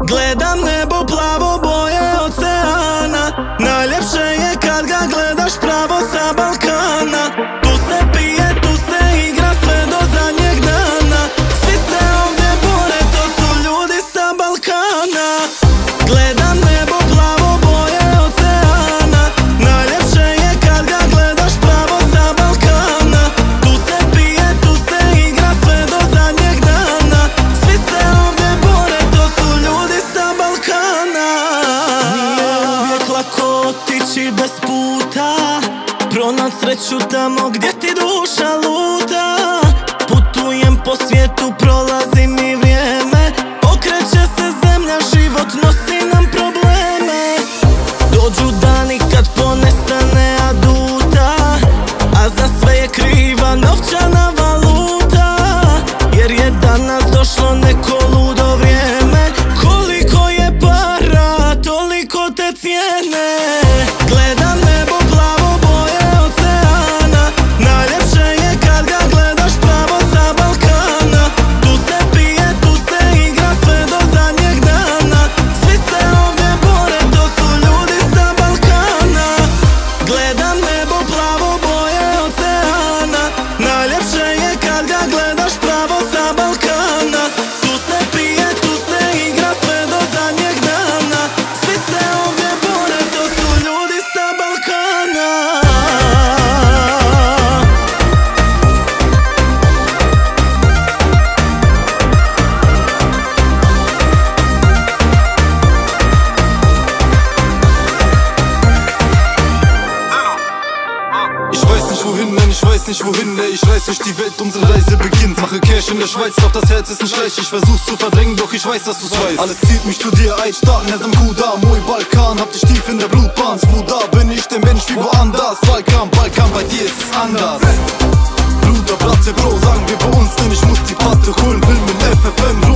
Gledam nebo plavo boje oceana. Najljepše je kad ga gledaš pravo sa Balkana. Tu se pije, tu se igra sve do zadnjeg dana. Svi se ovdje bore, to su ljudi sa Balkana. Gledam nebo plavo boje oceana. Najljepše je kad ga gledaš pravo sa Balkana. Tu se pije, tu se igra sve do zadnjeg dana. Svi se ovdje bore, to su ljudi sa Balkana. Nije uvijek lako otići bez puta, pronaći sreću tamo gdje ti duša luta. Putujem po svijetu, prolazi mi vrijeme, okreće se zemlja, život nosi nam probleme. Dođu dani kad ponestane aduta, a za sve je kriva novčana valuta. Jer je danas došlo neko ludo vrijeme, koliko je para, toliko te cijene. Gledam nebo plavo boje oceana. Najljepše je kad ga gledaš pravo sa Balkana. Tu se pije, tu se igra sve do zadnjeg dana. Svi se ovdje bore, to su ljudi sa Balkana. Gledam nebo plavo boje oceana. Najljepše je kad ga gledaš pravo sa Balkana. Tu se pije, tu se igra sve do zadnjeg dana. Svi se ovdje bore, to su ljudi sa Balkana. Ich weiß nicht wohin, nein, ich weiß nicht wohin, ey, ich reise durch die Welt, unsere Reise beginnt. Mache Cash in der Schweiz, doch das Herz ist nicht leicht. Ich versuch's zu verdrängen, doch ich weiß, dass du's weißt. Alles zieht mich zu dir, ein Staaten, Nesam Kuda, Moi Balkan. Hab dich tief in der Blutbahn, da bin ich der Mensch wie woanders. Balkan, Balkan, bei dir ist es anders. Bruder, Platte, Bro, sagen wir bei uns, denn ich muss die Platte holen. Film im FFM,